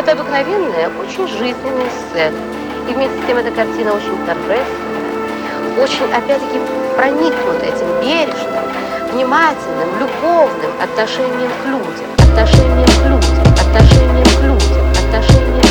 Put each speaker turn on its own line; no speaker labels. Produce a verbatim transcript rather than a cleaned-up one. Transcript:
Это обыкновенная, очень жизненная сцена. И вместе с тем эта картина очень торжественная, очень, опять-таки, проникнута этим бережным, внимательным, любовным отношением к людям, отношением к людям, отношением к людям, отношением